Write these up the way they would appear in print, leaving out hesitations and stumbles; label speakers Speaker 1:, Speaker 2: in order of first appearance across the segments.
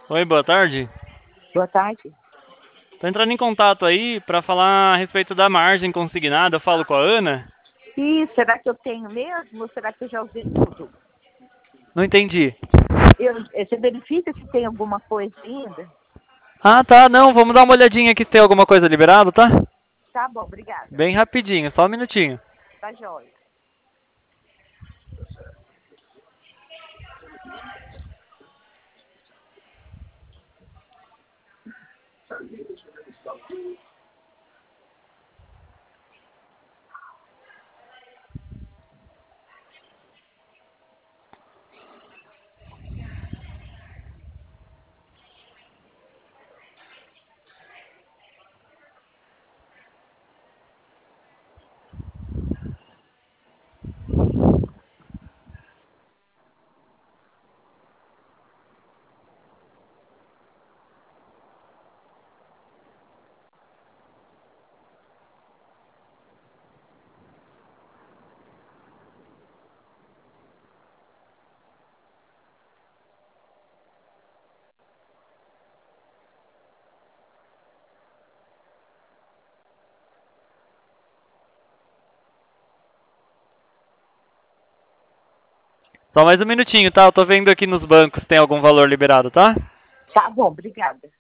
Speaker 1: Oi, boa tarde.
Speaker 2: Boa tarde.
Speaker 1: Tô entrando em contato aí para falar a respeito da margem consignada. Eu falo com a Ana.
Speaker 2: E será que eu tenho mesmo ou será que eu já usei tudo?
Speaker 1: Não entendi.
Speaker 2: Você verifica se tem alguma coisa ainda?
Speaker 1: Ah, tá, não, vamos dar uma olhadinha aqui se tem alguma coisa liberado, tá?
Speaker 2: Tá bom, obrigada.
Speaker 1: Bem rapidinho, só um minutinho.
Speaker 2: Tá jóia.
Speaker 1: Só mais um minutinho, tá? Eu tô vendo aqui nos bancos se tem algum valor liberado, tá?
Speaker 2: Tá bom, obrigada.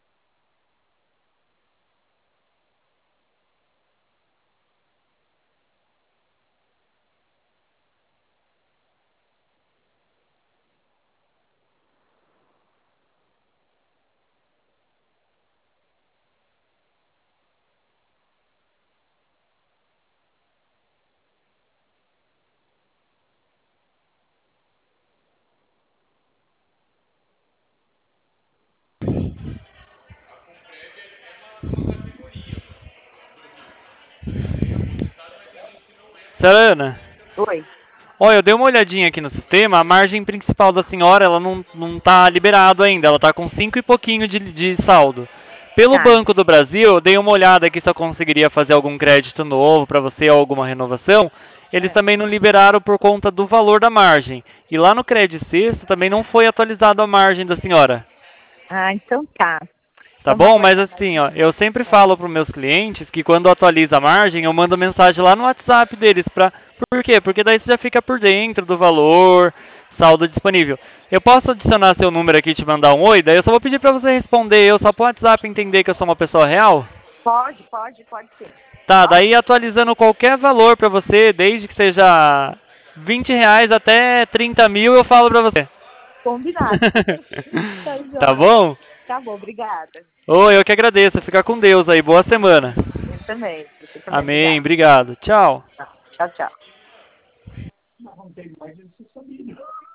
Speaker 1: Senhora Ana,
Speaker 2: Oi.
Speaker 1: olha, eu dei uma olhadinha aqui no sistema, a margem principal da senhora, ela não tá liberado ainda, ela tá com 5 e pouquinho de saldo. Pelo
Speaker 2: Tá.
Speaker 1: Banco do Brasil, eu dei uma olhada aqui se eu conseguiria fazer algum crédito novo para você ou alguma renovação. Eles
Speaker 2: É.
Speaker 1: também não liberaram por conta do valor da margem. E lá no Credit Sexto também não foi atualizado a margem da senhora.
Speaker 2: Ah, então tá.
Speaker 1: Tá
Speaker 2: Vamos
Speaker 1: bom? Mas
Speaker 2: aguardar mais
Speaker 1: assim,
Speaker 2: um
Speaker 1: ó, eu
Speaker 2: pouquinho.
Speaker 1: sempre falo para os meus clientes que quando atualiza a margem, eu mando mensagem lá no WhatsApp deles pra. Por quê? Porque daí você já fica por dentro do valor, saldo disponível. Eu posso adicionar seu número aqui e te mandar um oi, daí eu só vou pedir para você responder eu só pro WhatsApp entender que eu sou uma pessoa real.
Speaker 2: Pode sim.
Speaker 1: Tá,
Speaker 2: Pode
Speaker 1: daí
Speaker 2: sim.
Speaker 1: atualizando qualquer valor para você, desde que seja R$ 20 até 30 mil, eu falo para você.
Speaker 2: Combinado. Tá
Speaker 1: Tá
Speaker 2: jóia.
Speaker 1: bom?
Speaker 2: Tá bom, obrigada.
Speaker 1: Oi, eu que agradeço. Fica com Deus aí. Boa semana.
Speaker 2: Eu também. Você também,
Speaker 1: Amém.
Speaker 2: obrigada.
Speaker 1: Obrigado. Tchau.
Speaker 2: Tá. Tchau, tchau.